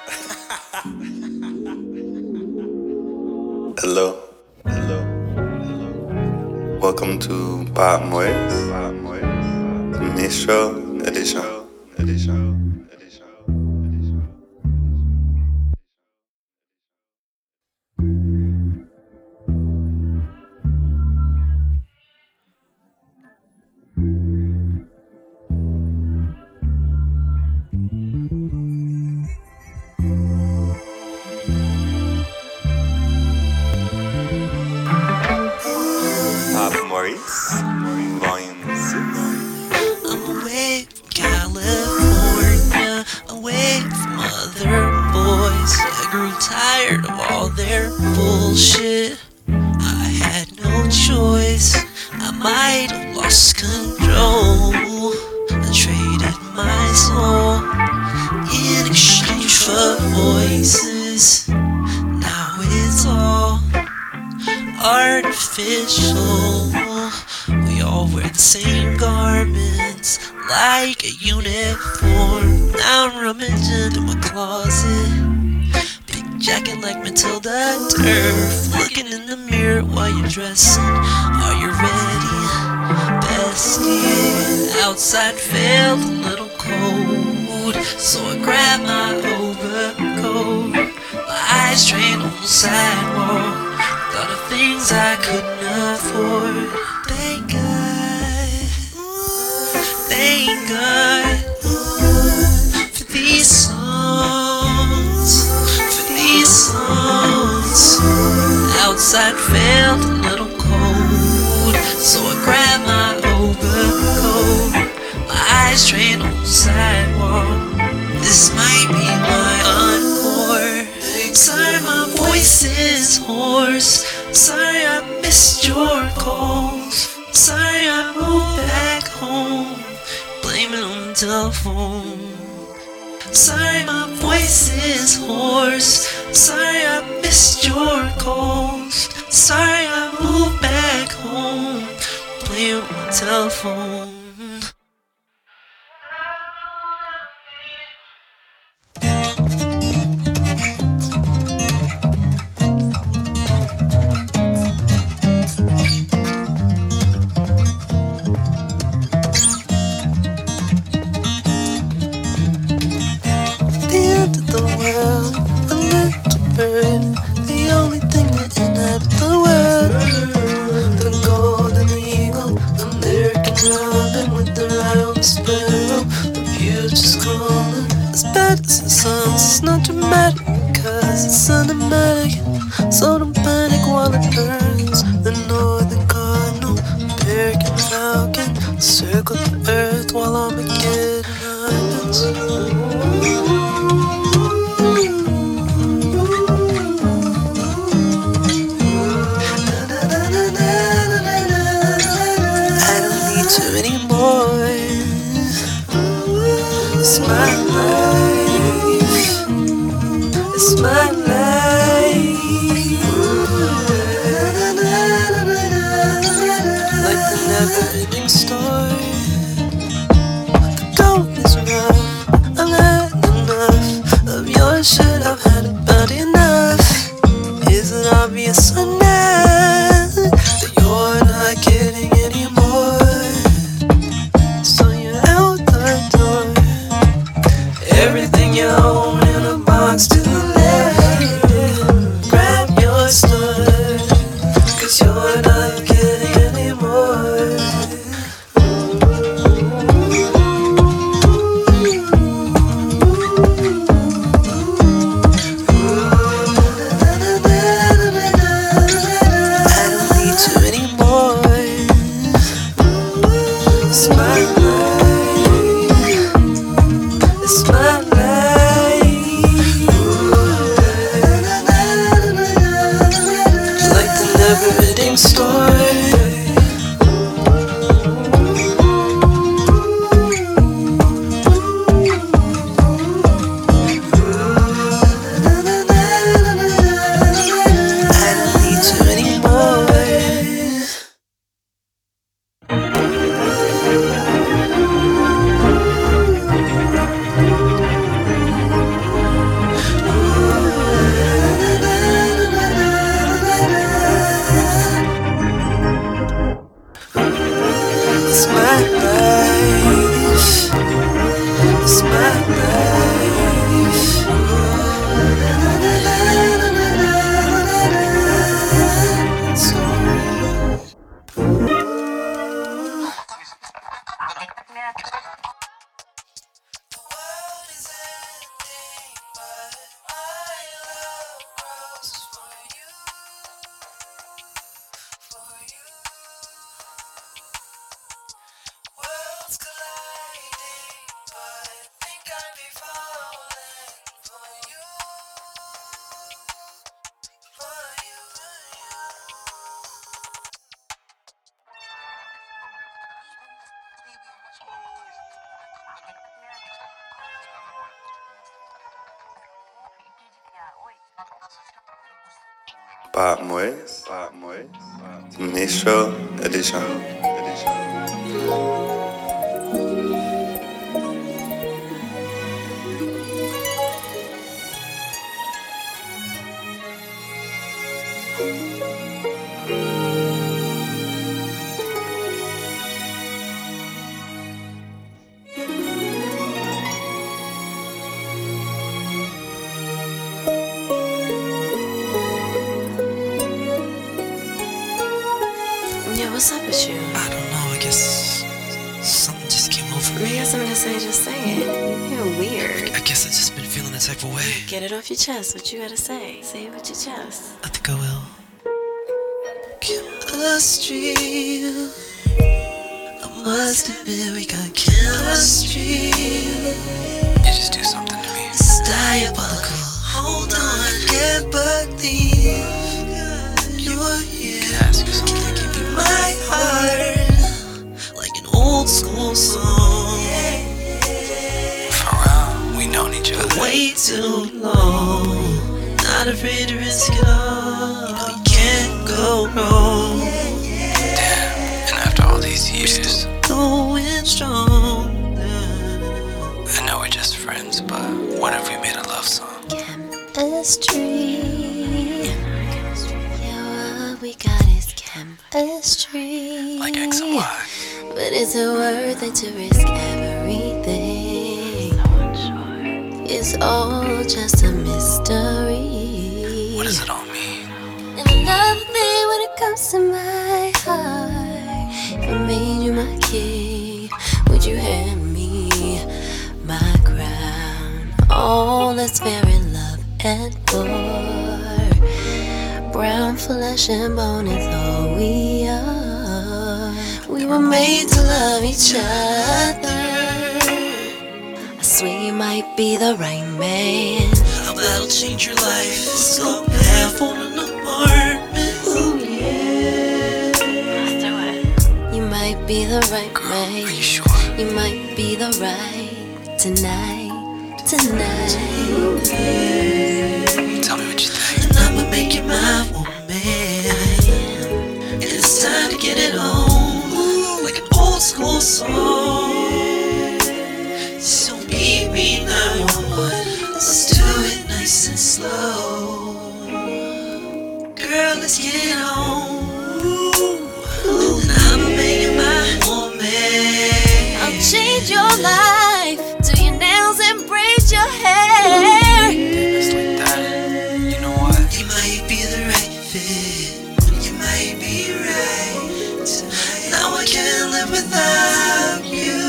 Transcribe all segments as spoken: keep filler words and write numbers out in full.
Hello, hello, hello. Welcome to Pop Moyes, Mistral Edition, Edition, Edition. Pop Maurice, Volume six. I'm away from California, away from other boys. I grew tired of all their bullshit. I had no choice. I might have lost control. I traded my soul in exchange for voices. Now it's all artificial. We all wear the same garments, like a uniform. Now I'm rummaging in my closet, big jacket like Matilda Turf, looking in the mirror while you're dressing. Are you ready, bestie? Outside felt a little cold, so I grabbed my overcoat. My eyes trained on the sidewalk, thought of things I couldn't afford. Thank God, thank God for these songs, for these songs. Outside felt a little cold, so I grabbed my overcoat. My eyes trained on the sidewalk. This might be my encore. Sorry my voice is hoarse. Sorry I missed your calls. Sorry I moved back home, blame it on the telephone. Sorry my voice is hoarse. Sorry I missed your calls. Sorry I moved back home, blame it on the telephone. The world, a little bird, the only thing that inhabit the world. The golden eagle, American robin with the round sparrow. The future's calling. As bad as it sounds, it's not dramatic because it's cinematic. So don't panic while it burns. The northern cardinal, American falcon, circle the earth while Armageddon happens. Too many more. It's my life. It's my life. Like the never-ending story. The going is rough. I've had enough of your shit. I've had about enough. Is it obvious or not that you're not kidding anymore? Everything you own in a box to the left. Grab your stuff, cause you're not kidding anymore. Bob Moyes, Bob Moyes, Mistral Edition, Edition. Yeah, what's up with you? I don't know, I guess something just came over You me. got something to say, just say it. You're weird. I guess I've just been feeling that type of way. Get it off your chest, what you gotta say. Say it with your chest. I think I will. Chemistry. I must admit we got chemistry. You just do something to me. It's diabolical. Hold on, get back thief. You're here. Can I ask you something? Can I give you my heart like an old school song? For real, we known each other way too long. Not afraid to risk it all. You know you can't go wrong. Damn, and after all these years, going strong. I know we're just friends, but what if we made a love song? Chemistry. Yeah, what we got is chemistry. Like X and Y. But is it worth it to risk everything? It's all just a mystery. What does it all mean? And another thing when it comes to my heart, if I made you my king, would you hand me my crown? All that's fair in love and war. Brown flesh and bone is all we are. We were made to love each other. I swear you might be the right man. How that'll change your life. Slow half on an apartment. Ooh, yeah. Let's do it. You might be the right Girl, man. are you sure? You might be the right tonight, tonight. Tell me what you think. And I'ma make you my woman. And it's time to get it on, like an old school song. So meet me nine one one. Let's do it nice and slow. Girl, let's get it on. And I'ma make you my woman. I'll change your life, do your nails and braid your hair. It's like that. You know what? You might be the right fit. You might be right tonight. Now I can't live without you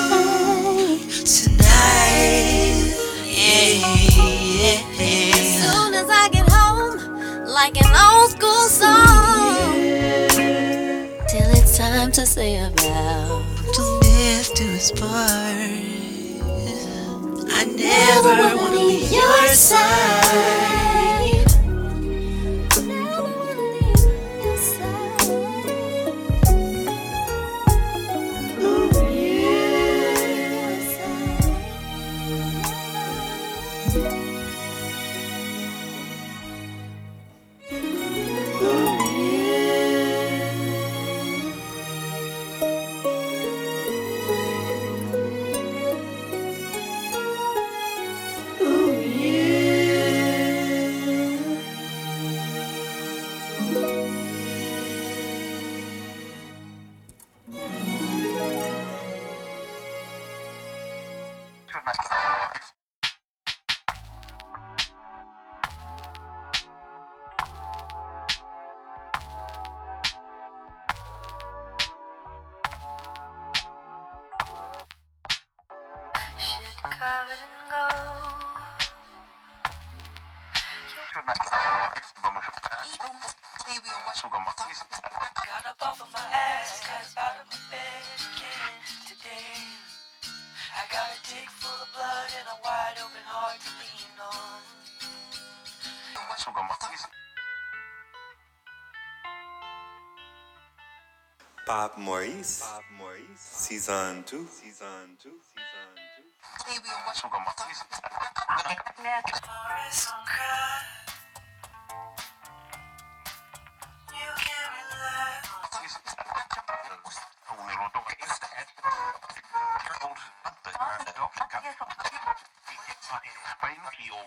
tonight. Yeah, yeah, yeah. As soon as I get home, like an old school song, till it's time to say a vow. To live to his part. I never wanna leave your side. Never wanna leave your side. Ooh, yeah. Got up off of my ass, got out of my bed again today. I got a dick full of blood and a wide open heart to lean on. Bob Maurice, Bob Maurice, season two, season two, season two. Forest on cry.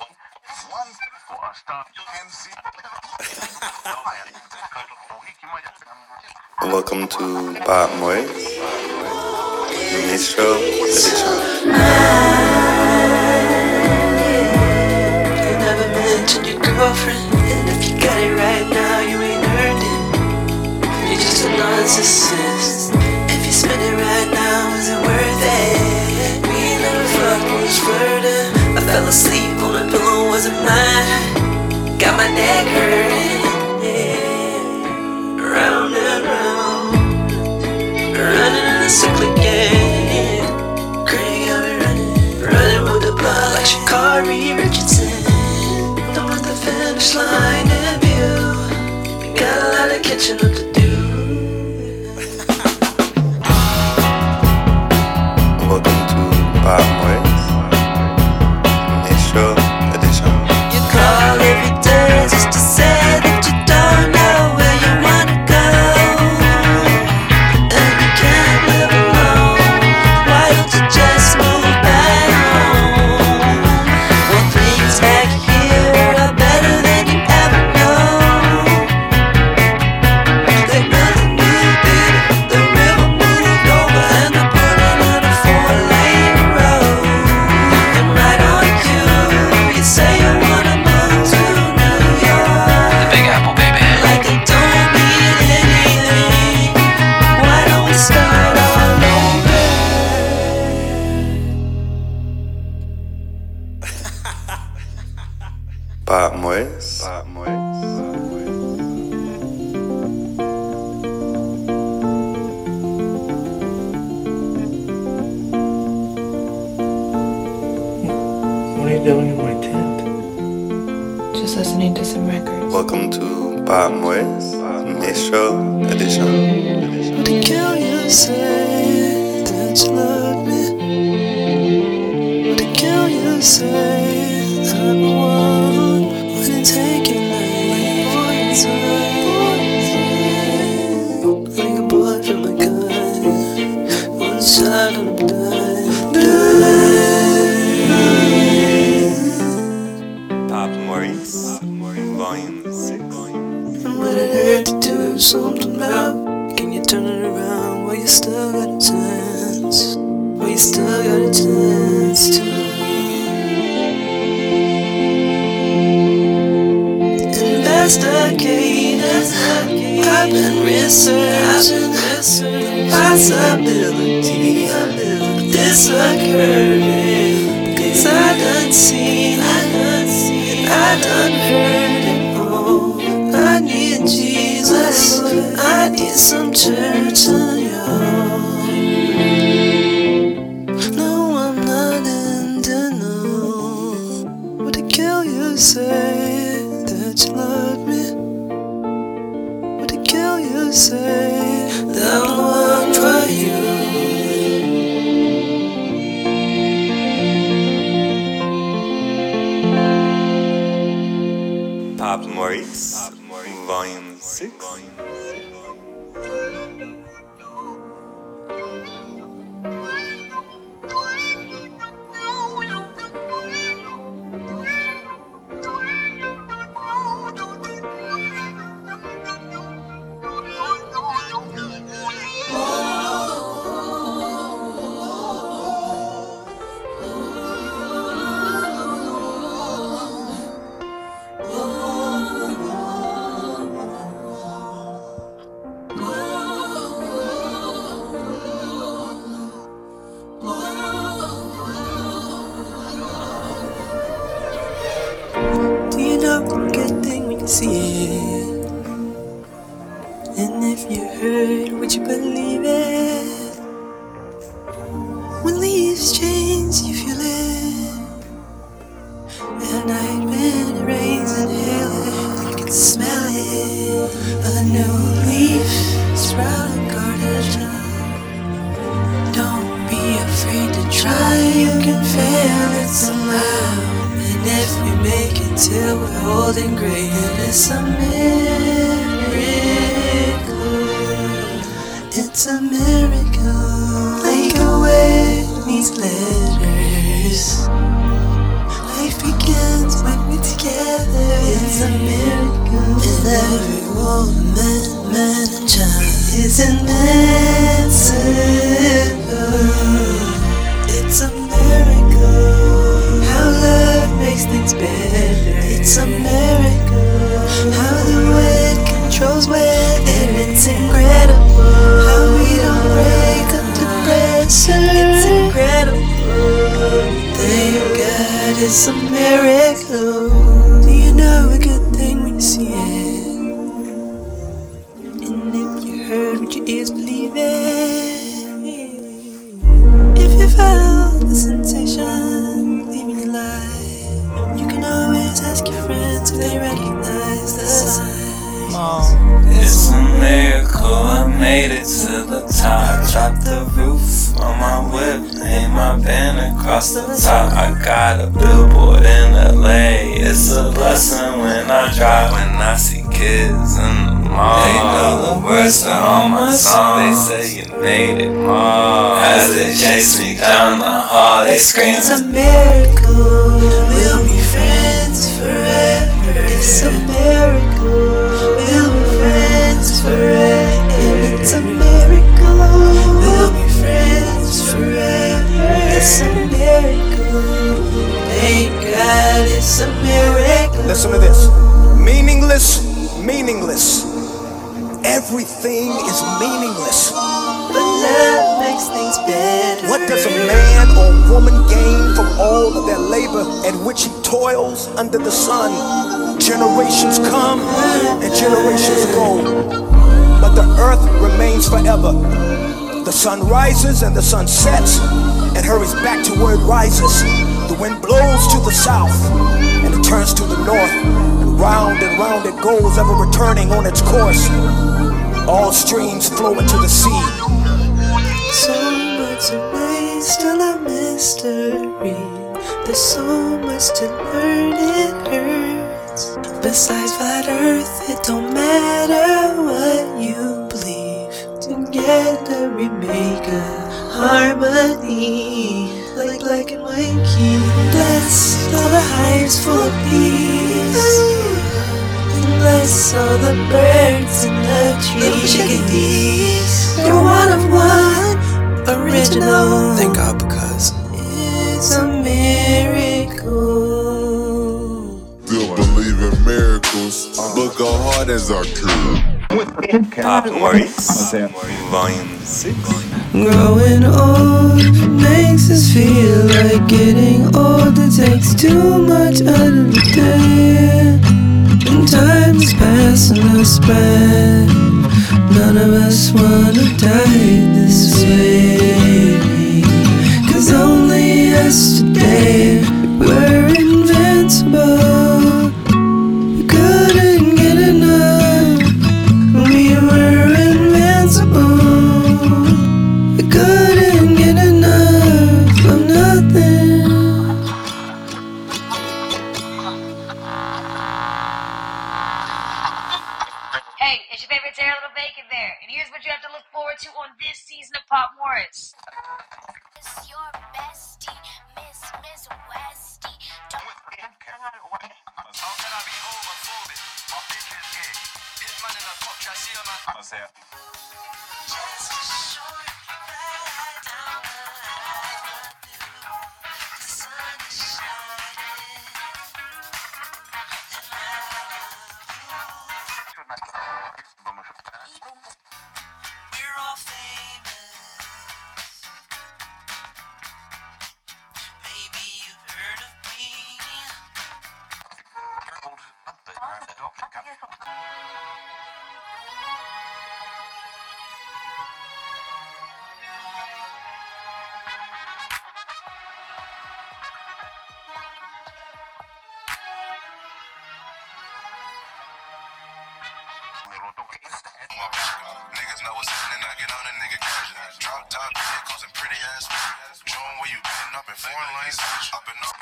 Welcome to Pop Moise Mistral Edition. You never mentioned your girlfriend, and if you got it right now, you ain't earned it. You're just a narcissist. If you spend it right now, is it worth it? We ain't never fucked, we was flirting. I fell asleep on a pillow, wasn't mine. Got my neck hurting, yeah. Round and round, running in a circle again. Girl, you got me running, running with the blood like Sha'Carri Richardson. Don't let the finish line in view. We got a lot of catching up to do. Welcome to Pop Moise Mistral Edition. You call every day just to say that you don't know where you wanna go, and you can't live alone. Why don't you just move back home? Well, things back here are better than you ever know. There's nothing new, baby. The river moved over and they're putting in a four-lane road. And right on cue, you say you wanna move to New York. The Big Apple, baby. Like it don't mean anything. Why don't we start all over? Pop Moise. Pop Moise. What are you doing in my tent? Just listening to some records. Welcome to Pop Moise Mistral Edition. What the girl you say that you love me? What the girl you say I'm the one? Wouldn't take it like one time. Like a bullet from a gun, one shot on the blind. Pop Moise Volume six. What it hurt to do something about? Can you turn it around while you still got a chance? While you still got a chance to investigate. I've been researching the possibility of this occurring. Cause I done seen, I done seen, I done heard it all. I need Jesus, I need some church on y'all. No, I'm not in denial. What the kill you say that you love me? What the kill you say that I'm the one for you? Pop Moise Volume six. Do you know a good thing when you see it? And if you heard, would you believe it? When leaves change, you feel it. At night when it rains and hail it, you can smell it. A new leaf sprouting garden. Don't be afraid to try, you can fail it somehow. And if we make it till we're old and gray, and it's a miracle. It's a miracle. Like a word needs letters. life begins when we're together. It's a miracle. And every woman, man, and child is invincible. It's a miracle. How love makes things better. It's a miracle. How the wind controls weather. It's incredible. How we don't break under pressure. It's incredible. Thank God it's a miracle. Do you know a good thing when you see it? And if you heard what your ears believe it. If you felt the sensation leaving your life, you can always ask your friends if they recognize the sign. It's a miracle, I made it to the top. Dropped the roof on my whip, hang my banner across the top. I got a billboard in L A. It's a blessing when I drive, when I see kids in the mall. They know the words to all my songs. They say you made it, Mom. As they chase me down the hall, they scream, it's a miracle, we'll be friends forever. It's a miracle, we'll be friends forever. It's a miracle, we'll be friends forever. It's a miracle, thank God it's a miracle. Listen to this. Meaningless, meaningless. Everything is meaningless. But love makes things better. What does a man or woman gain from all of their labor at which he toils under the sun? Generations come and generations go, but the earth remains forever. The sun rises and the sun sets and hurries back to where it rises. The wind blows to the south and it turns to the north, and round and round it goes, ever returning on its course. All streams flow into the sea. So much away, still a mystery. There's so much to learn, it hurts. Besides flat earth, it don't matter what you believe. Together we make a harmony, like black and white keys. Bless all the hives full of peace. Bless all the birds in the trees. Chickadees, you're one of one, original. Thank God, because it's a miracle. Still believe in miracles, but go hard as I could. Pop Maurice, Volume six. Growing old makes us feel like getting old. It takes too much out of the day. And time's passing us by. None of us wanna die this way. Cause only yesterday we were invincible. We couldn't get enough. We were invincible. We couldn't get enough of nothing. Hey, it's your favorite Tara Little Bacon there, and here's what you have to look forward to on this season of Pop Morris. It's your bestie, Miss Miss Westie. How can I be homophobic? My bitch is gay. Hit man in a cup, try see a man. I'm saying. Just a short ride down the avenue. The sun is shining, and I love you. We're all famous. Maybe you've heard of me. Niggas know what's happening, I get on a nigga casual. Drop top vehicles and pretty ass women. Showing where you been up in foreign lanes. Up in up.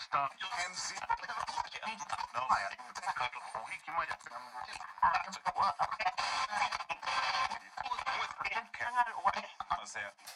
Você